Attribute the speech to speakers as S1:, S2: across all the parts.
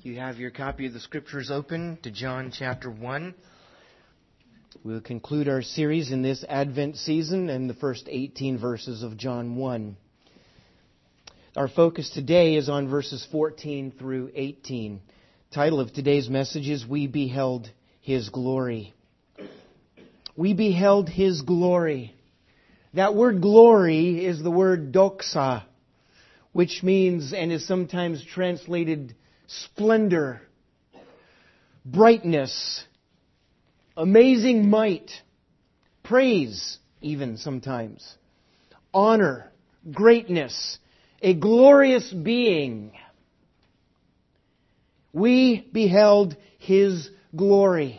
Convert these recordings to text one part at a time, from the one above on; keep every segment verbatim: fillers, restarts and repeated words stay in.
S1: You have your copy of the Scriptures open to John chapter one. We'll conclude our series in this Advent season and the first eighteen verses of John one. Our focus today is on verses fourteen through eighteen. Title of today's message is We Beheld His Glory. We beheld His glory. That word glory is the word doxa, which means and is sometimes translated splendor, brightness, amazing might, praise even sometimes, honor, greatness, a glorious being. We beheld His glory.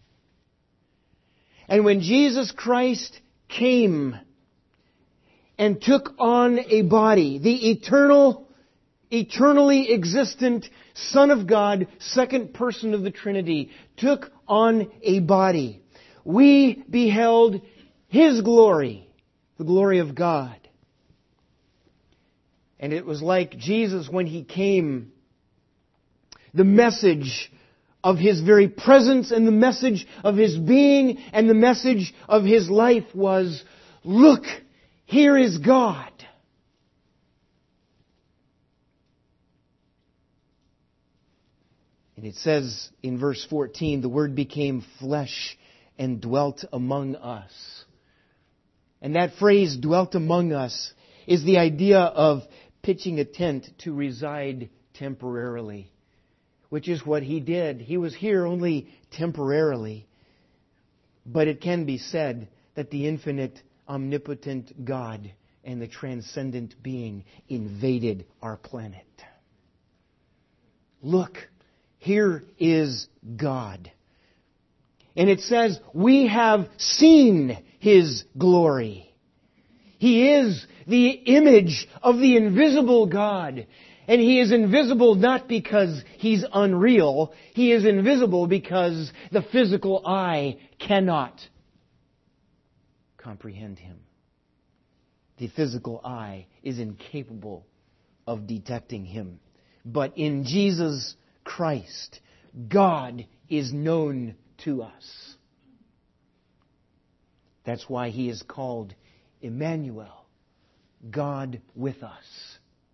S1: And when Jesus Christ came and took on a body, the eternal, eternally existent Son of God, second person of the Trinity, took on a body, we beheld His glory, the glory of God. And it was like Jesus when He came, the message of His very presence and the message of His being and the message of His life was, look, here is God. And it says in verse fourteen, the Word became flesh and dwelt among us. And that phrase, dwelt among us, is the idea of pitching a tent to reside temporarily, which is what He did. He was here only temporarily. But it can be said that the infinite, omnipotent God and the transcendent being invaded our planet. Look, here is God. And it says, we have seen His glory. He is the image of the invisible God. And He is invisible not because He's unreal. He is invisible because the physical eye cannot comprehend Him. The physical eye is incapable of detecting Him. But in Jesus Christ, God is known to us. That's why He is called Emmanuel, God with us.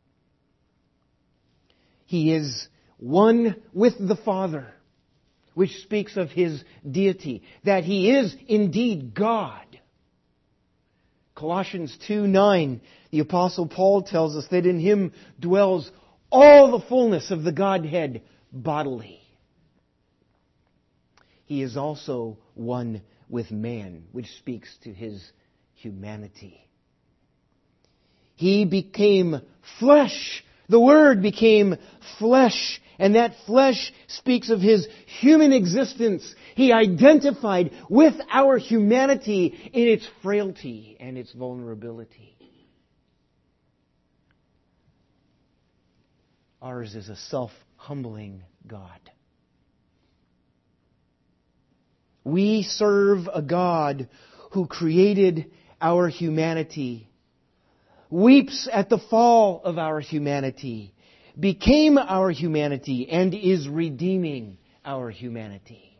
S1: He is one with the Father, which speaks of His deity, that He is indeed God. Colossians two nine, the Apostle Paul tells us that in Him dwells all the fullness of the Godhead bodily. He is also one with man, which speaks to His humanity. He became flesh. The Word became flesh. And that flesh speaks of His human existence. He identified with our humanity in its frailty and its vulnerability. Ours is a self-humbling God. We serve a God who created our humanity, weeps at the fall of our humanity, became our humanity, and is redeeming our humanity.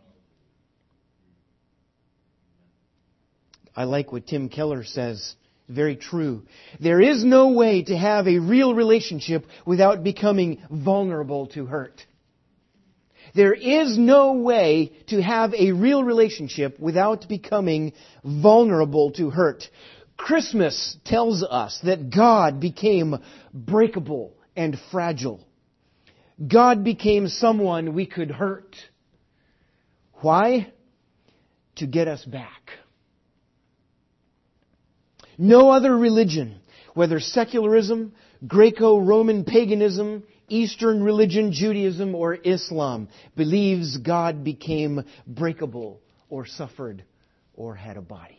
S1: I like what Tim Keller says. Very true. There is no way to have a real relationship without becoming vulnerable to hurt. There is no way to have a real relationship without becoming vulnerable to hurt. Christmas tells us that God became breakable and fragile. God became someone we could hurt. Why? To get us back. No other religion, whether secularism, Greco-Roman paganism, Eastern religion, Judaism, or Islam, believes God became breakable or suffered or had a body.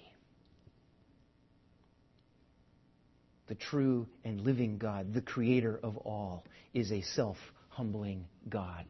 S1: The true and living God, the Creator of all, is a self-humbling God.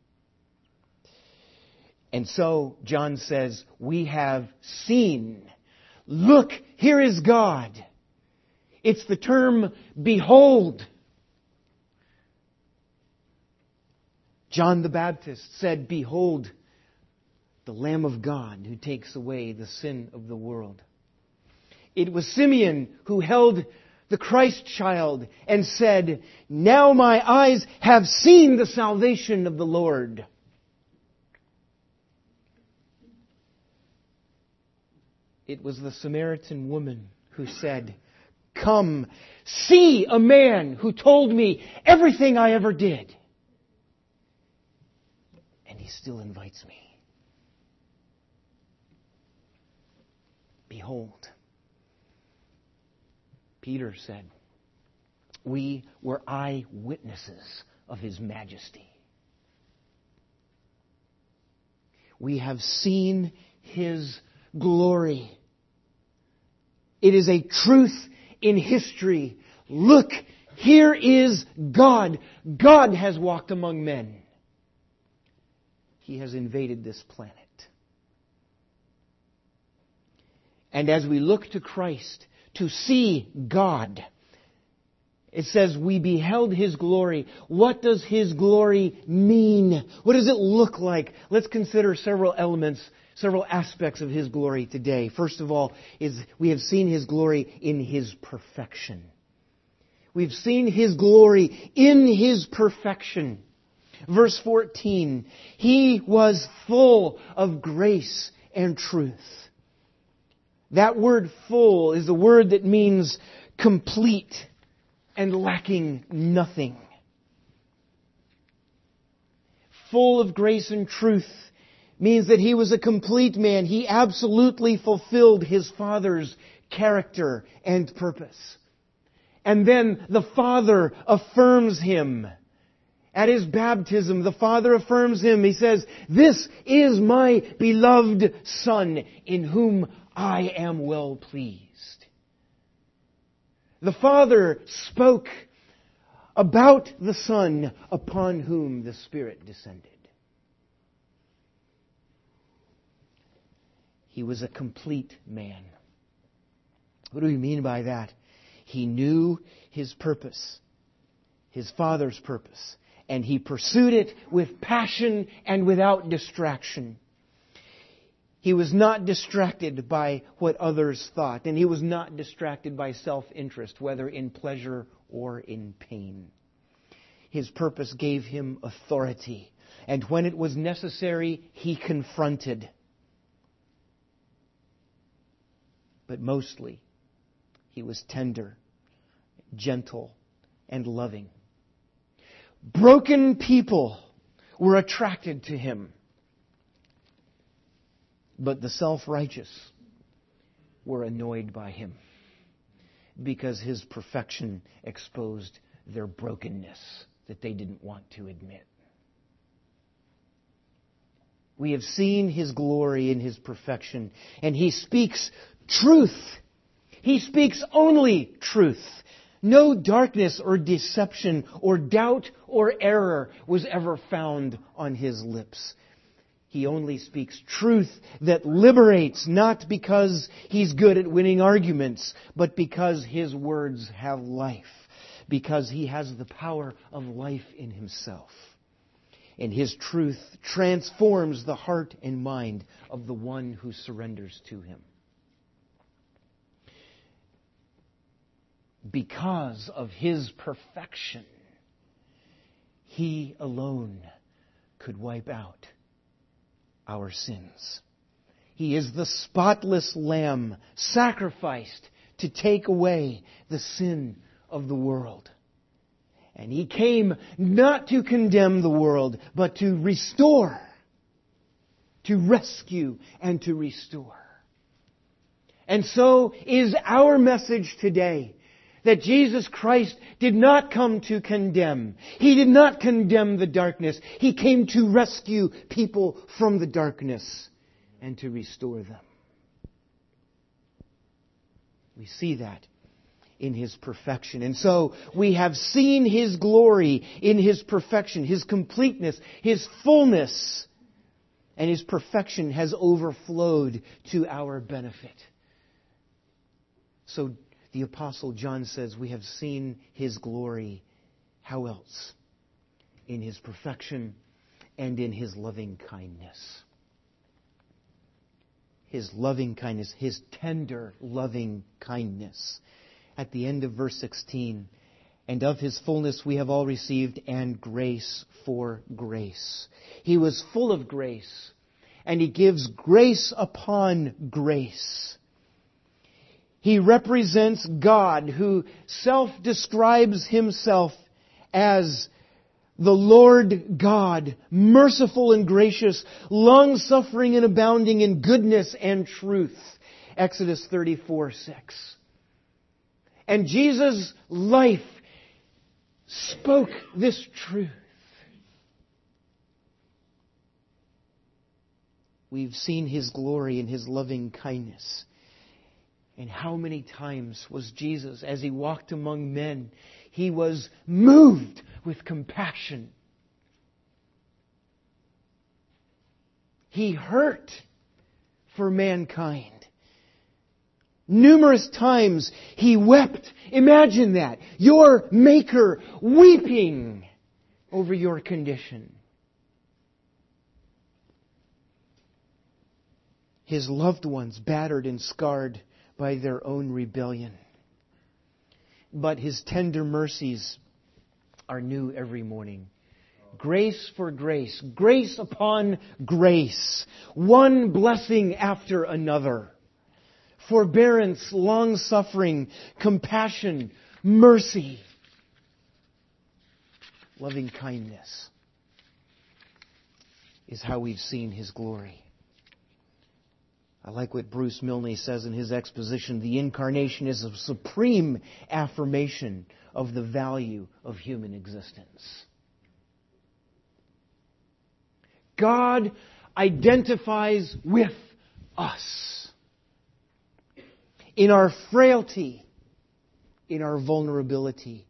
S1: And so, John says, we have seen. Look, here is God. It's the term behold. John the Baptist said, "Behold, the Lamb of God who takes away the sin of the world." It was Simeon who held the Christ child and said, "Now my eyes have seen the salvation of the Lord." It was the Samaritan woman who said, "Come, see a man who told me everything I ever did." And He still invites me. Behold, Peter said, "We were eyewitnesses of His majesty. We have seen His glory." It is a truth in history. Look, here is God. God has walked among men. He has invaded this planet. And as we look to Christ to see God, it says we beheld His glory. What does His glory mean? What does it look like? Let's consider several elements, several aspects of His glory today. First of all, is we have seen His glory in His perfection. We've seen His glory in His perfection. Verse fourteen, He was full of grace and truth. That word full is a word that means complete and lacking nothing. Full of grace and truth means that He was a complete man. He absolutely fulfilled His Father's character and purpose. And then the Father affirms Him. At His baptism, the Father affirms Him. He says, "This is my beloved Son, in whom I am well pleased." The Father spoke about the Son upon whom the Spirit descended. He was a complete man. What do we mean by that? He knew His purpose, His Father's purpose, and He pursued it with passion and without distraction. He was not distracted by what others thought, and He was not distracted by self-interest, whether in pleasure or in pain. His purpose gave Him authority, and when it was necessary, He confronted. But mostly, He was tender, gentle, and loving. Broken people were attracted to Him. But the self-righteous were annoyed by Him because His perfection exposed their brokenness that they didn't want to admit. We have seen His glory in His perfection, and He speaks truth. He speaks only truth. No darkness or deception or doubt or error was ever found on His lips. He only speaks truth that liberates, not because He's good at winning arguments, but because His words have life, because He has the power of life in Himself. And His truth transforms the heart and mind of the one who surrenders to Him. Because of His perfection, He alone could wipe out our sins. He is the spotless Lamb sacrificed to take away the sin of the world. And He came not to condemn the world, but to restore, to rescue and to restore. And so is our message today, that Jesus Christ did not come to condemn. He did not condemn the darkness. He came to rescue people from the darkness and to restore them. We see that in His perfection. And so we have seen His glory in His perfection, His completeness, His fullness. And His perfection has overflowed to our benefit. So the Apostle John says we have seen His glory. How else? In His perfection, and in His loving kindness. His loving kindness, His tender loving kindness. At the end of verse sixteen, and of His fullness we have all received, and grace for grace. He was full of grace, and He gives grace upon grace. He represents God, who self-describes Himself as the Lord God, merciful and gracious, long-suffering and abounding in goodness and truth. Exodus thirty-four six. And Jesus' life spoke this truth. We've seen His glory and His loving kindness. And how many times was Jesus, as He walked among men, He was moved with compassion. He hurt for mankind. Numerous times He wept. Imagine that. Your Maker weeping over your condition. His loved ones battered and scarred by their own rebellion. But His tender mercies are new every morning. Grace for grace. Grace upon grace. One blessing after another. Forbearance, long-suffering, compassion, mercy, loving kindness is how we've seen His glory. I like what Bruce Milne says in his exposition. The Incarnation is a supreme affirmation of the value of human existence. God identifies with us in our frailty, in our vulnerability.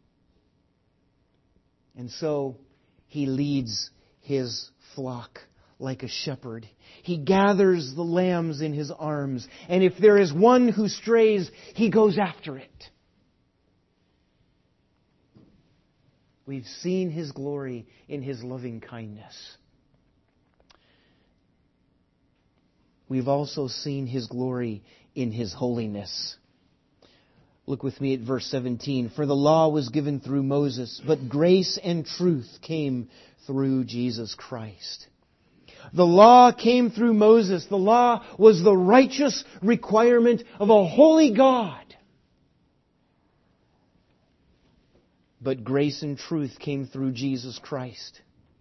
S1: And so He leads His flock like a shepherd. He gathers the lambs in His arms, and if there is one who strays, He goes after it. We've seen His glory in His loving kindness. We've also seen His glory in His holiness. Look with me at verse seventeen. For the law was given through Moses, but grace and truth came through Jesus Christ. The law came through Moses. The law was the righteous requirement of a holy God. But grace and truth came through Jesus Christ.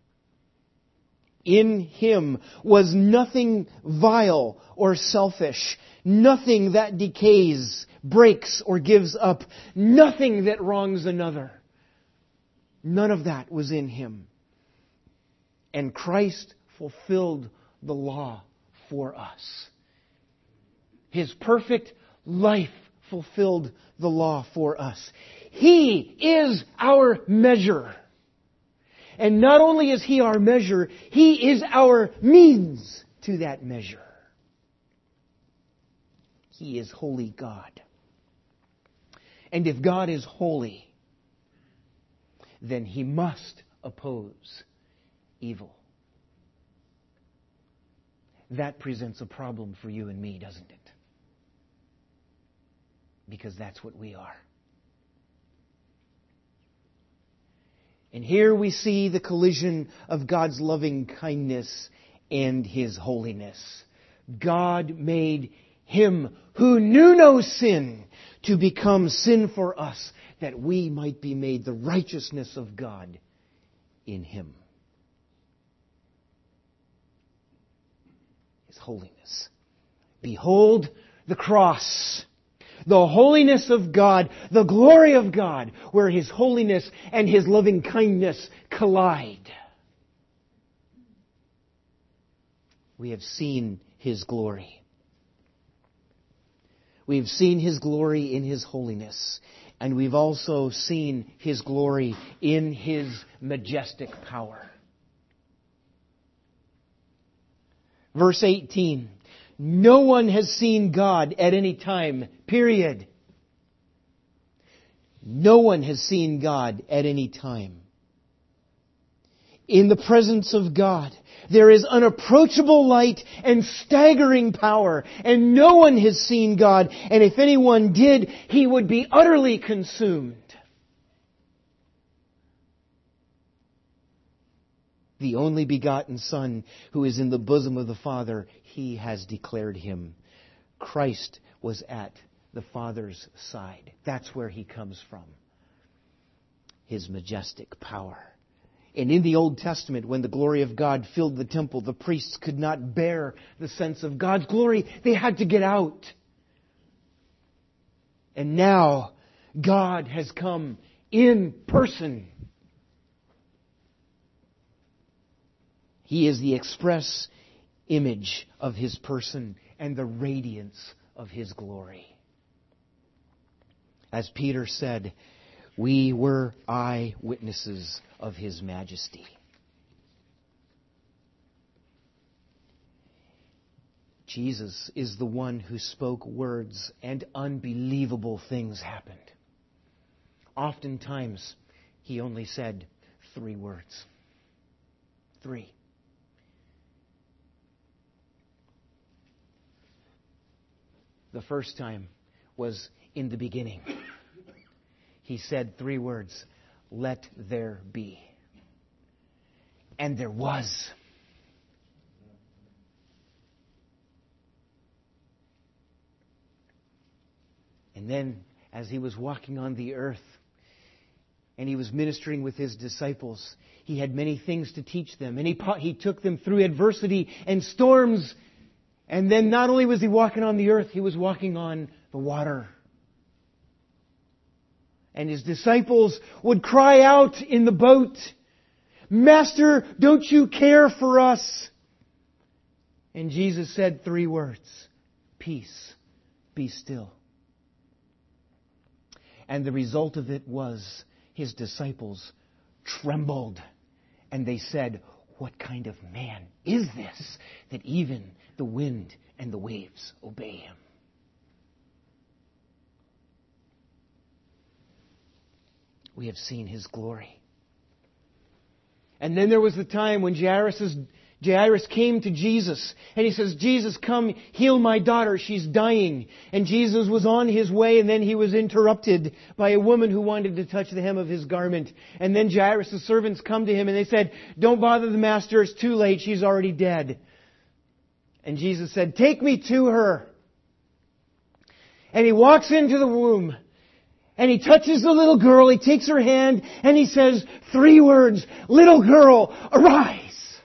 S1: In Him was nothing vile or selfish, nothing that decays, breaks, or gives up, nothing that wrongs another. None of that was in Him. And Christ fulfilled the law for us. His perfect life fulfilled the law for us. He is our measure. And not only is He our measure, He is our means to that measure. He is holy God. And if God is holy, then He must oppose evil. That presents a problem for you and me, doesn't it? Because that's what we are. And here we see the collision of God's loving kindness and His holiness. God made Him who knew no sin to become sin for us, that we might be made the righteousness of God in Him. His holiness. Behold the cross. The holiness of God, the glory of God, where His holiness and His loving kindness collide. We have seen His glory. We've seen His glory in His holiness. And we've also seen His glory in His majestic power. Verse eighteen. No one has seen God at any time, period. No one has seen God at any time. in the presence of God. There is unapproachable light and staggering power, and no one has seen God, and if anyone did, he would be utterly consumed. The only begotten Son, who is in the bosom of the Father, He has declared Him. Christ was at the Father's side. That's where He comes from. His majestic power. And in the Old Testament, when the glory of God filled the temple, the priests could not bear the sense of God's glory. They had to get out. And now, God has come in person. He is the express image of His person and the radiance of His glory. As Peter said, we were eyewitnesses of His majesty. Jesus is the one who spoke words and unbelievable things happened. Oftentimes, He only said three words. Three. The first time was in the beginning. He said three words, let there be. And there was. And then, as He was walking on the earth, and He was ministering with His disciples, He had many things to teach them. And He, he took them through adversity and storms. And then not only was He walking on the earth, He was walking on the water. And His disciples would cry out in the boat, Master, don't you care for us? And Jesus said three words, peace, be still. And the result of it was His disciples trembled. And they said, what kind of man is this that even the wind and the waves obey Him? We have seen His glory. And then there was the time when Jairus, Jairus came to Jesus. And he says, Jesus, come heal my daughter. She's dying. And Jesus was on His way. And then He was interrupted by a woman who wanted to touch the hem of His garment. And then Jairus' servants come to Him and they said, don't bother the Master. It's too late. She's already dead. And Jesus said, take me to her. And He walks into the room. And He touches the little girl, He takes her hand, and He says three words, little girl, arise.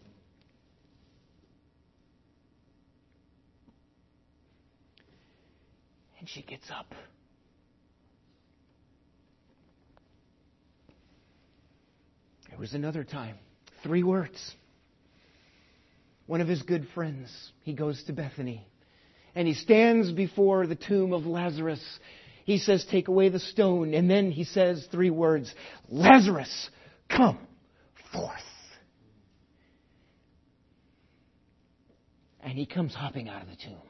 S1: And she gets up. There was another time, three words. One of His good friends, he goes to Bethany, and he stands before the tomb of Lazarus. He says, take away the stone. And then He says three words, Lazarus, come forth. And he comes hopping out of the tomb.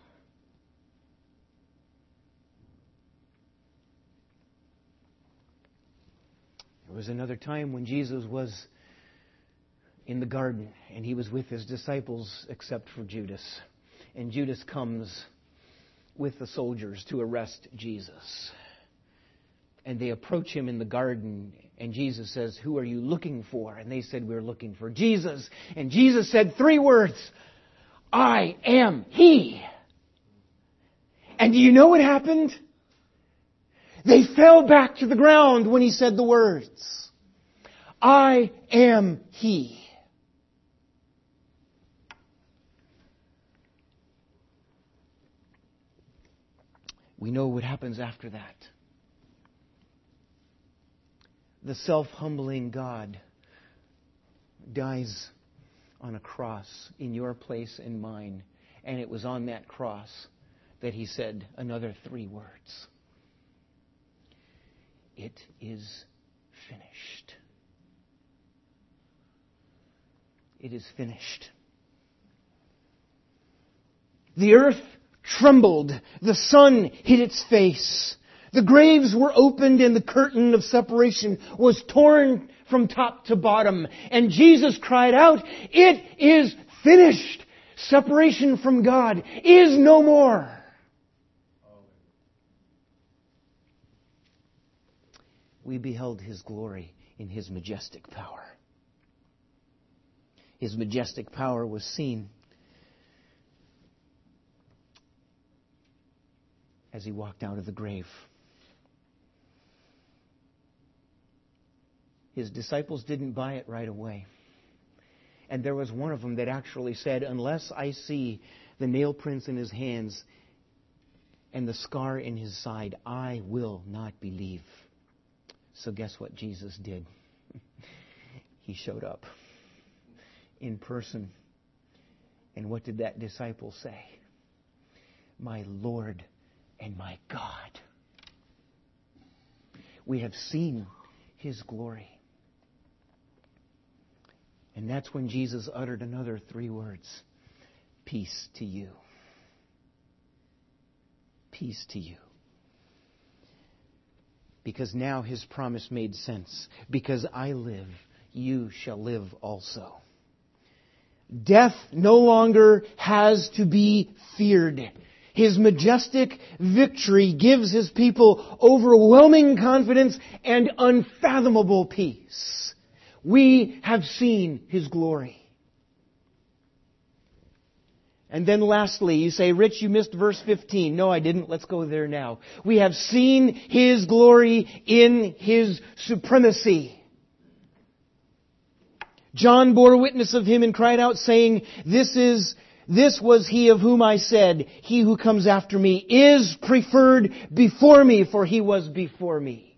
S1: There was another time when Jesus was in the garden and He was with His disciples except for Judas. And Judas comes with the soldiers to arrest Jesus. And they approach Him in the garden, and Jesus says, who are you looking for? And they said, we're looking for Jesus. And Jesus said three words, I am He. And do you know what happened? They fell back to the ground when He said the words, I am He. We know what happens after that. The self-humbling God dies on a cross in your place and mine. And it was on that cross that He said another three words. It is finished. It is finished. The earth trembled. The sun hid its face. The graves were opened and the curtain of separation was torn from top to bottom. And Jesus cried out, "It is finished." Separation from God is no more. We beheld His glory in His majestic power. His majestic power was seen as He walked out of the grave. His disciples didn't buy it right away. And there was one of them that actually said, "Unless I see the nail prints in His hands and the scar in His side, I will not believe." So guess what Jesus did? He showed up in person. And what did that disciple say? "My Lord and my God." We have seen His glory. And that's when Jesus uttered another three words. Peace to you. Peace to you. Because now His promise made sense. Because I live, you shall live also. Death no longer has to be feared. His majestic victory gives His people overwhelming confidence and unfathomable peace. We have seen His glory. And then lastly, you say, "Rich, you missed verse fifteen. No, I didn't. Let's go there now. We have seen His glory in His supremacy. John bore witness of Him and cried out, saying, This is, this was He of whom I said, He who comes after me is preferred before me, for He was before me."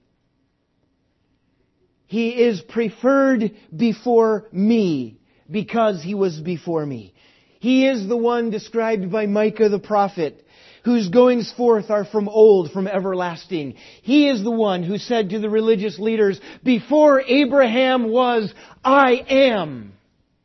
S1: He is preferred before me because He was before me. He is the one described by Micah the prophet, whose goings forth are from old, from everlasting. He is the one who said to the religious leaders, "Before Abraham was, I am."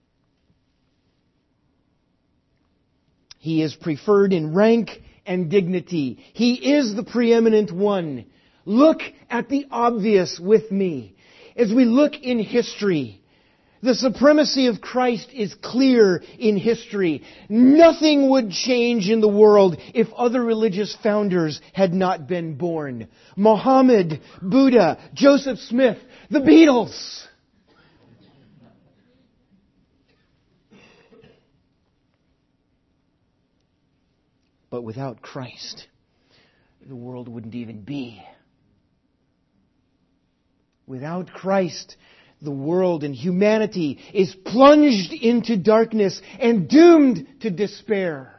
S1: He is preferred in rank and dignity. He is the preeminent one. Look at the obvious with me. As we look in history, the supremacy of Christ is clear in history. Nothing would change in the world if other religious founders had not been born. Muhammad, Buddha, Joseph Smith, the Beatles. But without Christ, the world wouldn't even be. Without Christ, the world and humanity is plunged into darkness and doomed to despair.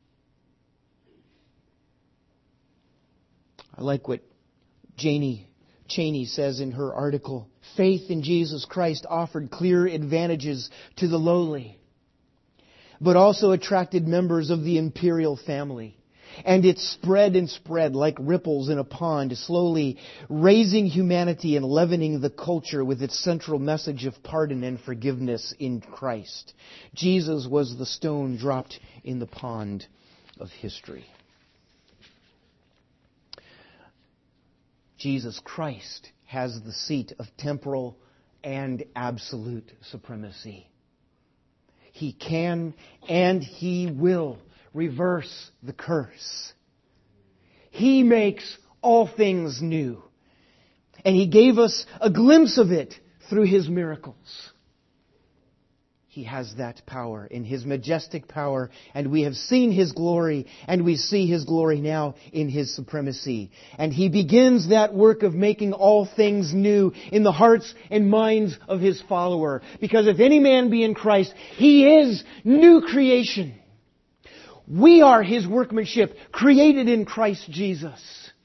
S1: I like what Janie Cheney says in her article. Faith in Jesus Christ offered clear advantages to the lowly, but also attracted members of the imperial family. And it spread and spread like ripples in a pond, slowly raising humanity and leavening the culture with its central message of pardon and forgiveness in Christ. Jesus was the stone dropped in the pond of history. Jesus Christ has the seat of temporal and absolute supremacy. He can and He will reverse the curse. He makes all things new. And He gave us a glimpse of it through His miracles. He has that power in His majestic power, and we have seen His glory, and we see His glory now in His supremacy. And He begins that work of making all things new in the hearts and minds of His follower. Because if any man be in Christ, he is new creation. We are His workmanship, created in Christ Jesus.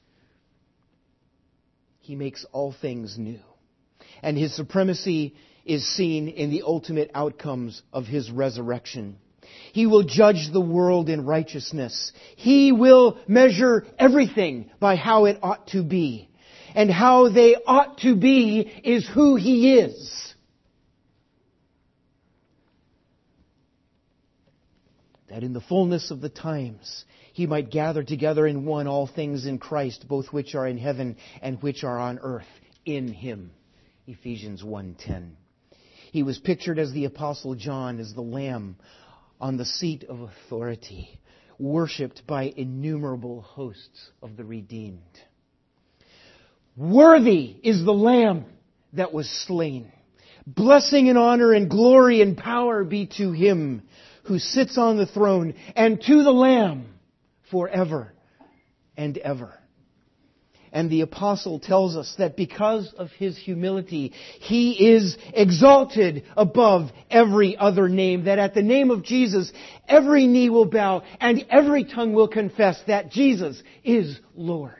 S1: He makes all things new. And His supremacy is seen in the ultimate outcomes of His resurrection. He will judge the world in righteousness. He will measure everything by how it ought to be. And how they ought to be is who He is. That in the fullness of the times He might gather together in one all things in Christ, both which are in heaven and which are on earth, in Him. Ephesians one ten. He was pictured as the Apostle John, as the Lamb on the seat of authority, worshipped by innumerable hosts of the redeemed. Worthy is the Lamb that was slain. Blessing and honor and glory and power be to Him who sits on the throne and to the Lamb forever and ever. And the apostle tells us that because of His humility, He is exalted above every other name. That at the name of Jesus, every knee will bow and every tongue will confess that Jesus is Lord.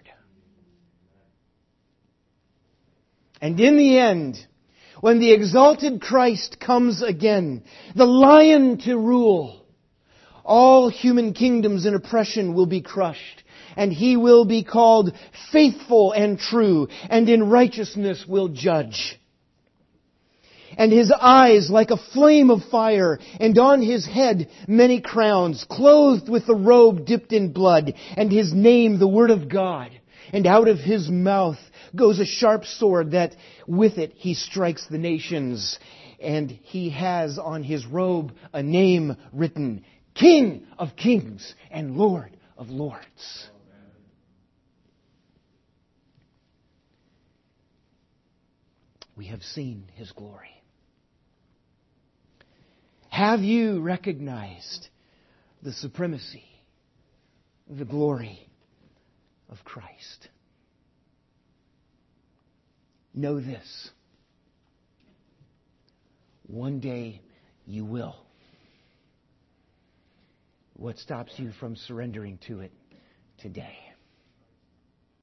S1: And in the end, when the exalted Christ comes again, the Lion to rule, all human kingdoms and oppression will be crushed. And He will be called faithful and true, and in righteousness will judge. And His eyes like a flame of fire, and on His head many crowns, clothed with a robe dipped in blood, and His name the Word of God. And out of His mouth goes a sharp sword that with it He strikes the nations. And He has on His robe a name written, King of Kings and Lord of Lords. We have seen His glory. Have you recognized the supremacy, the glory of Christ? Know this. One day you will. What stops you from surrendering to it today?